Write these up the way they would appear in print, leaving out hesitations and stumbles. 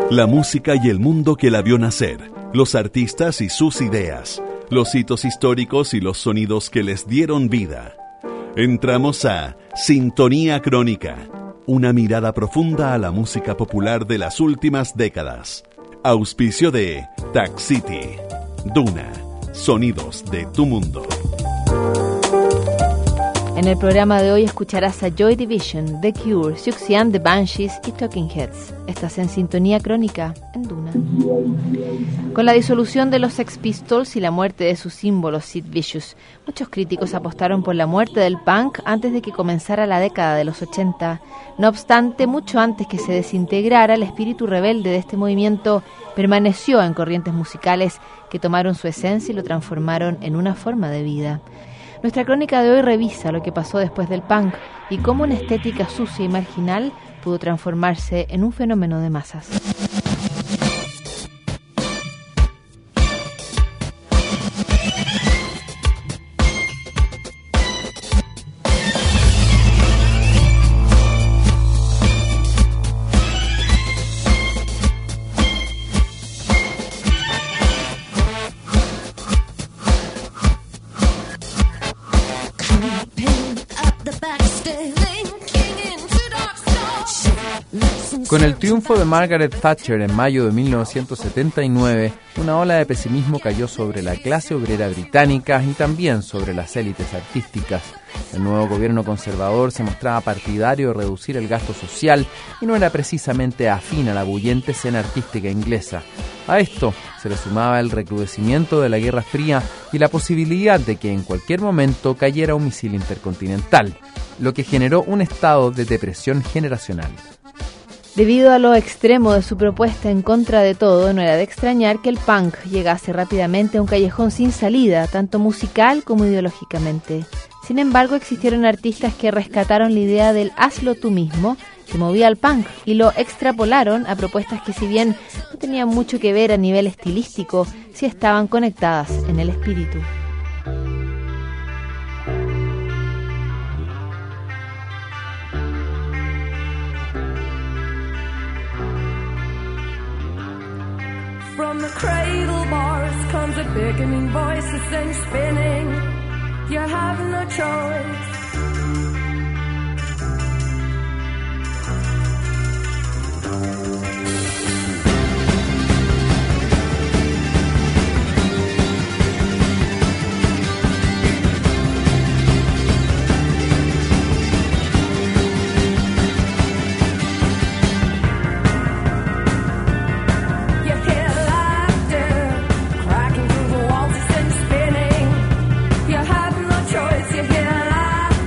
La música y el mundo que la vio nacer, los artistas y sus ideas, los hitos históricos y los sonidos que les dieron vida. Entramos a Sintonía Crónica, una mirada profunda a la música popular de las últimas décadas. Auspicio de Tac City, Duna, sonidos de tu mundo. En el programa de hoy escucharás a Joy Division, The Cure, Siouxsie and the Banshees y Talking Heads. Estás en Sintonía Crónica en Duna. Con la disolución de los Sex Pistols y la muerte de su símbolo Sid Vicious, muchos críticos apostaron por la muerte del punk antes de que comenzara la década de los 80. No obstante, mucho antes que se desintegrara, el espíritu rebelde de este movimiento permaneció en corrientes musicales que tomaron su esencia y lo transformaron en una forma de vida. Nuestra crónica de hoy revisa lo que pasó después del punk y cómo una estética sucia y marginal pudo transformarse en un fenómeno de masas. Con el triunfo de Margaret Thatcher en mayo de 1979, una ola de pesimismo cayó sobre la clase obrera británica y también sobre las élites artísticas. El nuevo gobierno conservador se mostraba partidario de reducir el gasto social y no era precisamente afín a la bullente escena artística inglesa. A esto se le sumaba el recrudecimiento de la Guerra Fría y la posibilidad de que en cualquier momento cayera un misil intercontinental, lo que generó un estado de depresión generacional. Debido a lo extremo de su propuesta en contra de todo, no era de extrañar que el punk llegase rápidamente a un callejón sin salida, tanto musical como ideológicamente. Sin embargo, existieron artistas que rescataron la idea del hazlo tú mismo, que movía al punk, y lo extrapolaron a propuestas que, si bien no tenían mucho que ver a nivel estilístico, sí estaban conectadas en el espíritu. From the cradle bars comes a beckoning voice that sends spinning. You have no choice. You hear laughter, cracking through the walls, it sends spinning. You have no choice, you hear laughter.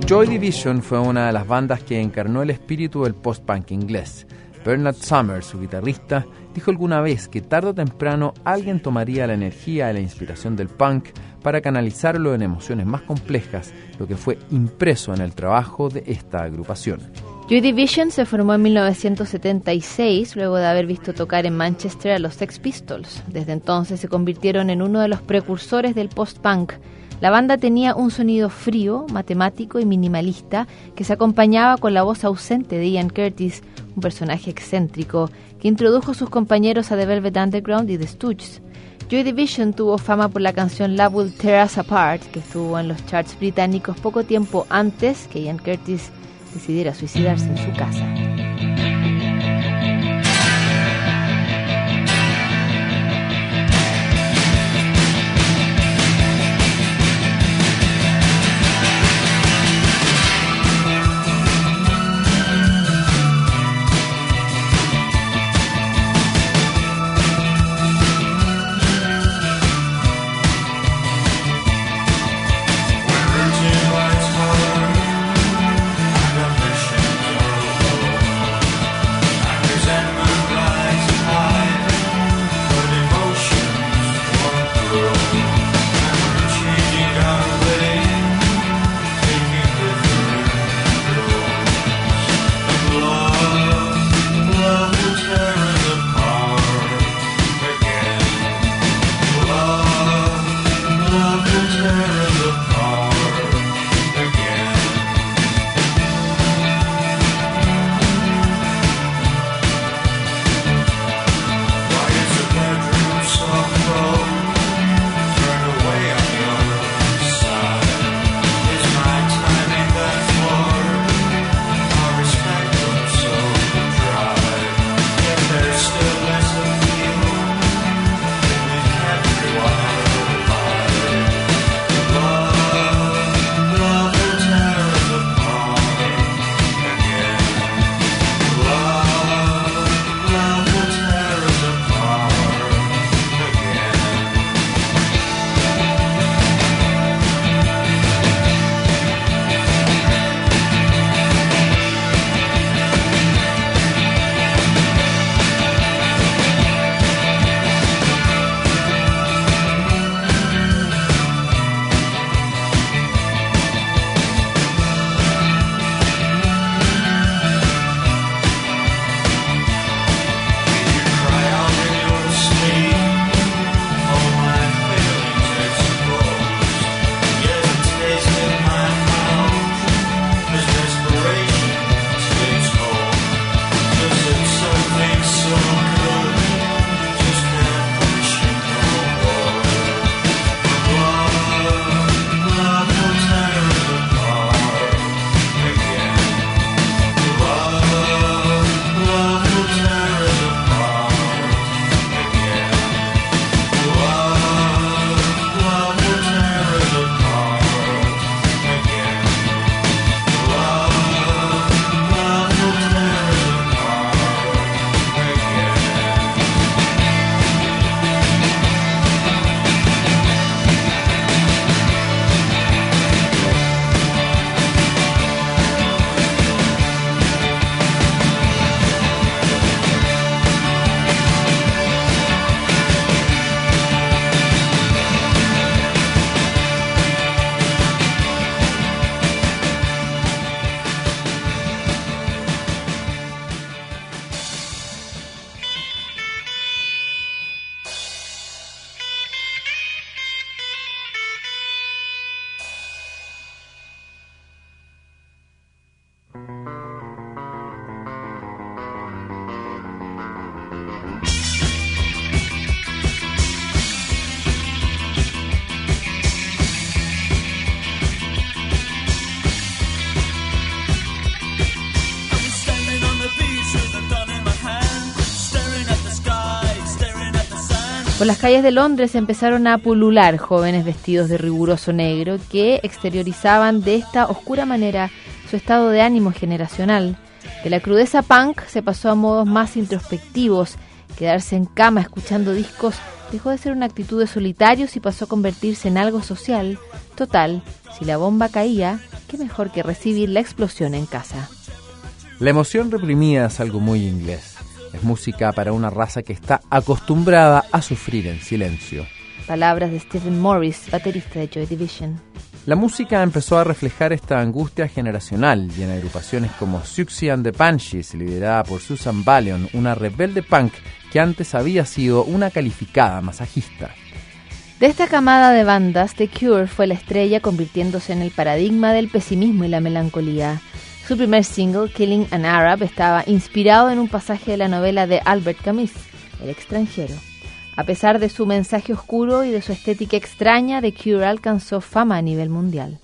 Joy Division fue una de las bandas que encarnó el espíritu del post-punk inglés. Bernard Sumner, su guitarrista, dijo alguna vez que tarde o temprano alguien tomaría la energía y la inspiración del punk para canalizarlo en emociones más complejas, lo que fue impreso en el trabajo de esta agrupación. Joy Division se formó en 1976, luego de haber visto tocar en Manchester a los Sex Pistols. Desde entonces se convirtieron en uno de los precursores del post-punk. La banda tenía un sonido frío, matemático y minimalista que se acompañaba con la voz ausente de Ian Curtis, un personaje excéntrico que introdujo a sus compañeros a The Velvet Underground y The Stooges. Joy Division tuvo fama por la canción Love Will Tear Us Apart, que estuvo en los charts británicos poco tiempo antes que Ian Curtis decidiera suicidarse en su casa. Por las calles de Londres empezaron a pulular jóvenes vestidos de riguroso negro que exteriorizaban de esta oscura manera su estado de ánimo generacional. De la crudeza punk se pasó a modos más introspectivos. Quedarse en cama escuchando discos dejó de ser una actitud de solitarios y pasó a convertirse en algo social. Total, si la bomba caía, qué mejor que recibir la explosión en casa. La emoción reprimida es algo muy inglés. Es música para una raza que está acostumbrada a sufrir en silencio. Palabras de Stephen Morris, baterista de Joy Division. La música empezó a reflejar esta angustia generacional y en agrupaciones como Siouxsie and the Banshees, liderada por Susan Valion, una rebelde punk que antes había sido una calificada masajista. De esta camada de bandas, The Cure fue la estrella, convirtiéndose en el paradigma del pesimismo y la melancolía. Su primer single, Killing an Arab, estaba inspirado en un pasaje de la novela de Albert Camus, El extranjero. A pesar de su mensaje oscuro y de su estética extraña, The Cure alcanzó fama a nivel mundial.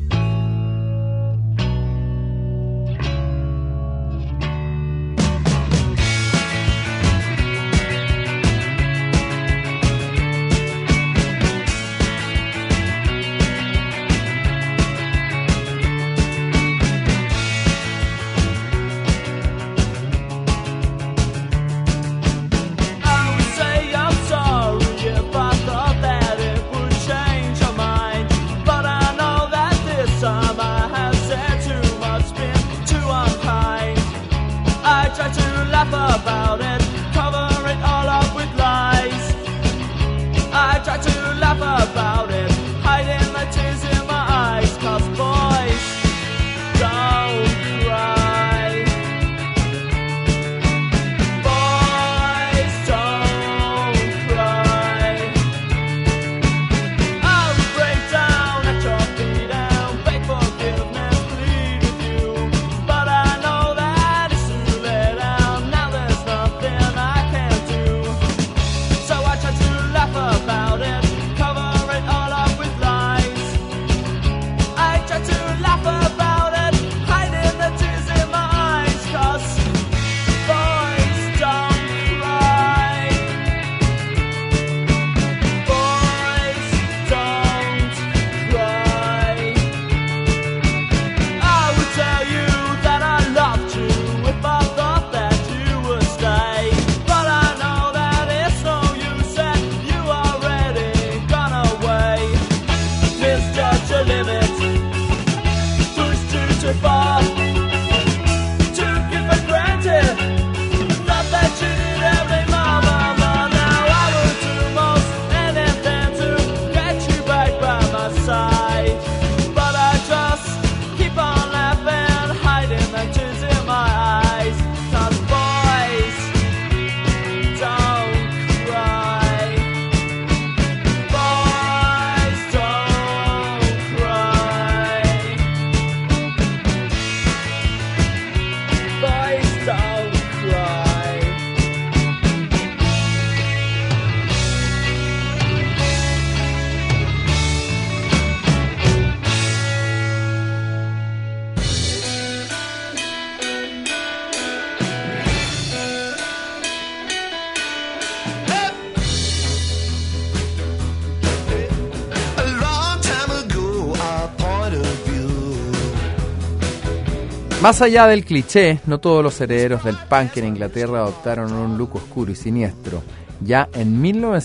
Más allá del cliché, no todos los herederos del punk en Inglaterra adoptaron un look oscuro y siniestro. Ya en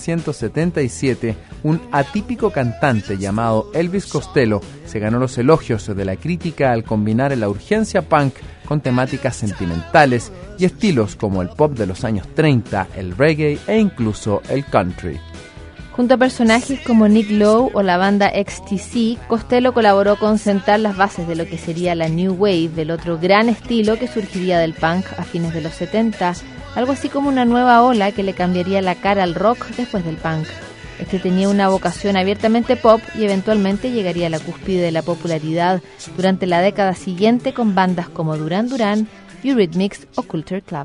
1977, un atípico cantante llamado Elvis Costello se ganó los elogios de la crítica al combinar la urgencia punk con temáticas sentimentales y estilos como el pop de los años 30, el reggae e incluso el country. Junto a personajes como Nick Lowe o la banda XTC, Costello colaboró con sentar las bases de lo que sería la New Wave, del otro gran estilo que surgiría del punk a fines de los 70, algo así como una nueva ola que le cambiaría la cara al rock después del punk. Este tenía una vocación abiertamente pop y eventualmente llegaría a la cúspide de la popularidad durante la década siguiente con bandas como Duran Duran, Eurythmics o Culture Club.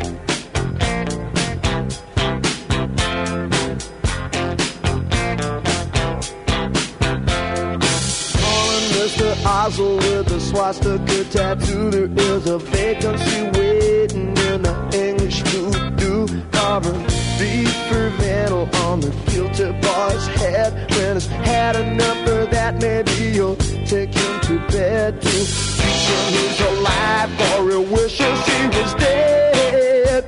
Oswald with a swastika tattoo. There is a vacancy waiting in the English voodoo. Carving beef for metal on the guilty boy's head. When he's had enough of that, maybe you'll take him to bed to teach him he's alive, or he wishes he was dead.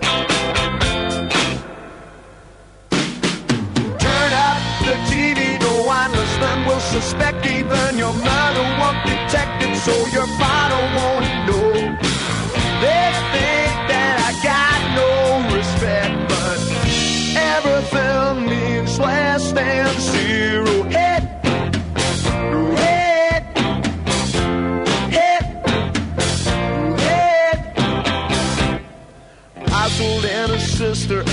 Turn up the TV, no one listening will suspect. Even your mother won't detect it, so you're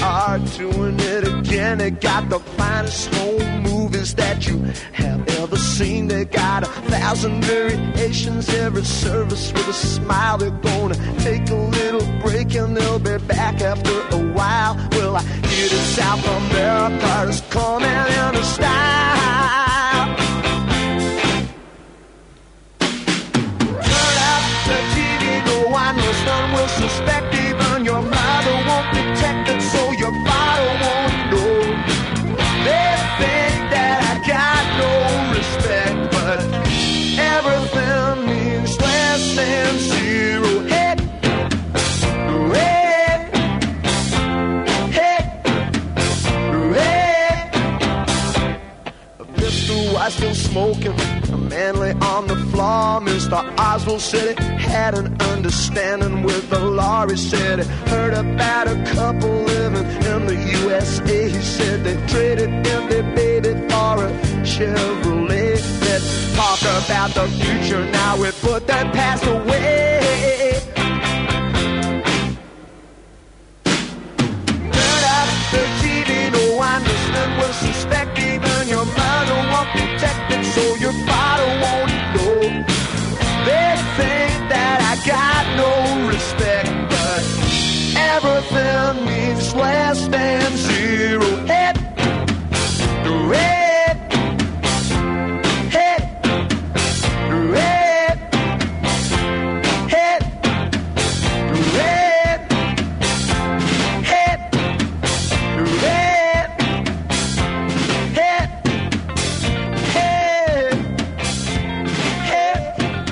start doing it again. They got the finest home movies that you have ever seen. They got 1,000 variations, every service with a smile. They're gonna take a little break and they'll be back after a while. Well, I hear that South America is coming in style. Turn out the TV, no one will suspect. Even your mother won't detect it, so your father won't know. They think that I got no respect, but everything means less than zero. Hey, hey, hey, hey. Mr. White still smoking, Manly on the floor. Mr. Oswald said he had an understanding with the law. He said he heard about a couple living in the USA. He said they traded in their baby for a Chevrolet. Let's talk about the future now. We put that past away. Turn out the TV, no one listening will suspect. Even your mother won't detect it, so your father won't know. They think that I got no respect, but everything means less than zero. Head, red, head, red, head, red, head, red, head, head, head.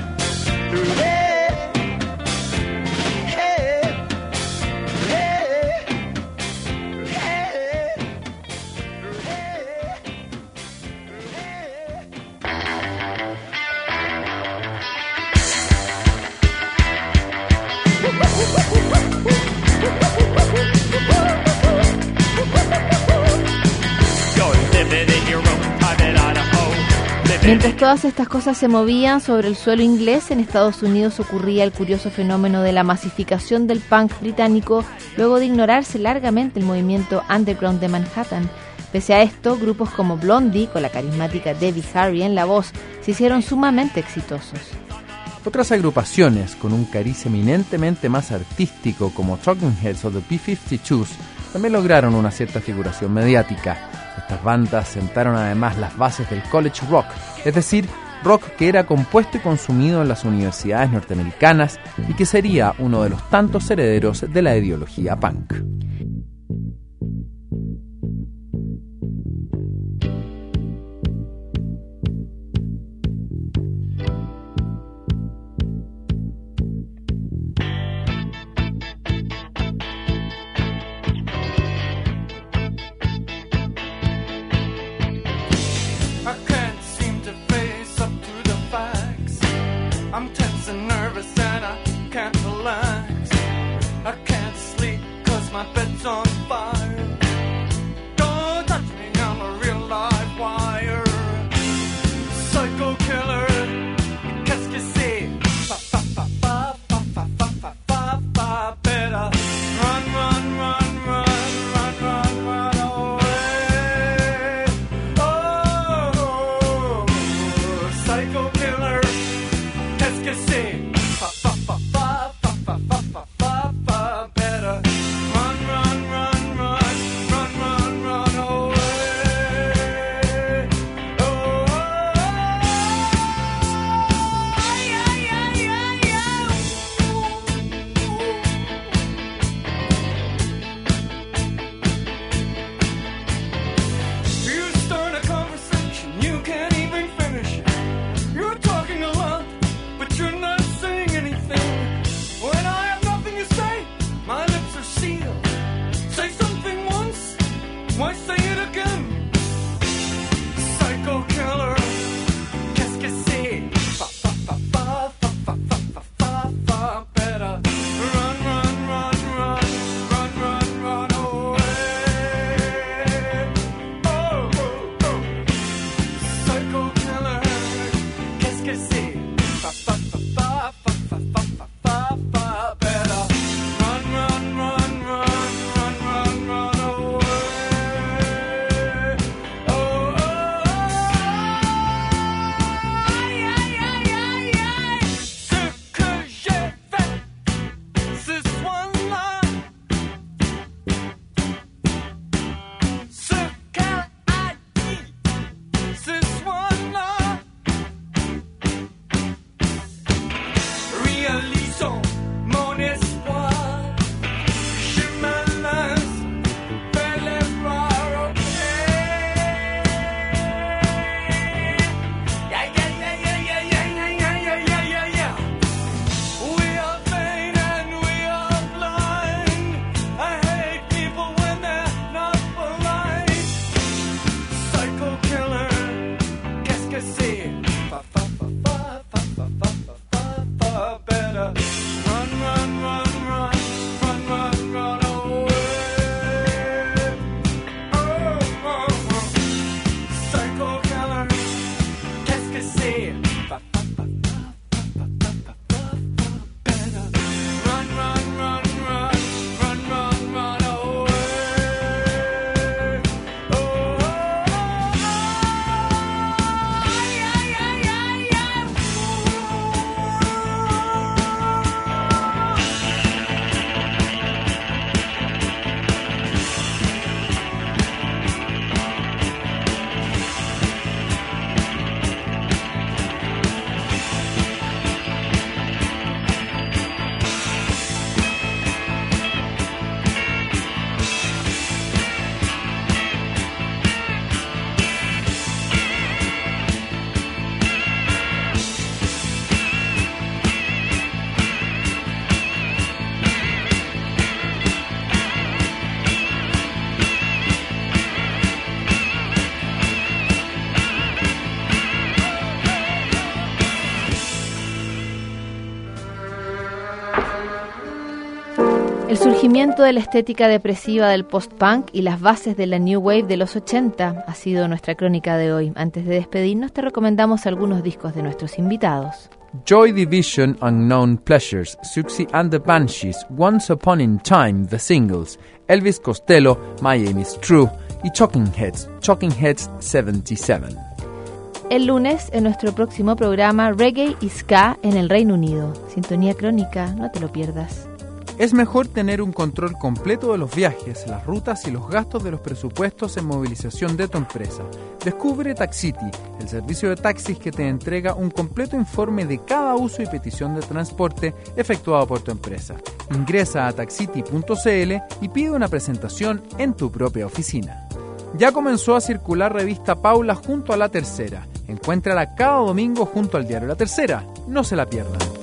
Mientras todas estas cosas se movían sobre el suelo inglés, en Estados Unidos ocurría el curioso fenómeno de la masificación del punk británico luego de ignorarse largamente el movimiento underground de Manhattan. Pese a esto, grupos como Blondie, con la carismática Debbie Harry en la voz, se hicieron sumamente exitosos. Otras agrupaciones con un cariz eminentemente más artístico, como Talking Heads o The B-52s, también lograron una cierta figuración mediática. Estas bandas sentaron además las bases del college rock, es decir, rock que era compuesto y consumido en las universidades norteamericanas y que sería uno de los tantos herederos de la ideología punk. I'm tense and nervous and I can't relax. I can't sleep 'cause my bed surgimiento de la estética depresiva del post-punk y las bases de la New Wave de los 80 ha sido nuestra crónica de hoy. Antes de despedirnos, te recomendamos algunos discos de nuestros invitados. Joy Division, Unknown Pleasures, Siouxsie and the Banshees, Once Upon in Time, The Singles, Elvis Costello, My Aim Is True y Talking Heads 77. El lunes, en nuestro próximo programa, Reggae y Ska en el Reino Unido. Sintonía Crónica, no te lo pierdas. Es mejor tener un control completo de los viajes, las rutas y los gastos de los presupuestos en movilización de tu empresa. Descubre Taxity, el servicio de taxis que te entrega un completo informe de cada uso y petición de transporte efectuado por tu empresa. Ingresa a taxity.cl y pide una presentación en tu propia oficina. Ya comenzó a circular revista Paula junto a La Tercera. Encuéntrala cada domingo junto al diario La Tercera. No se la pierdan.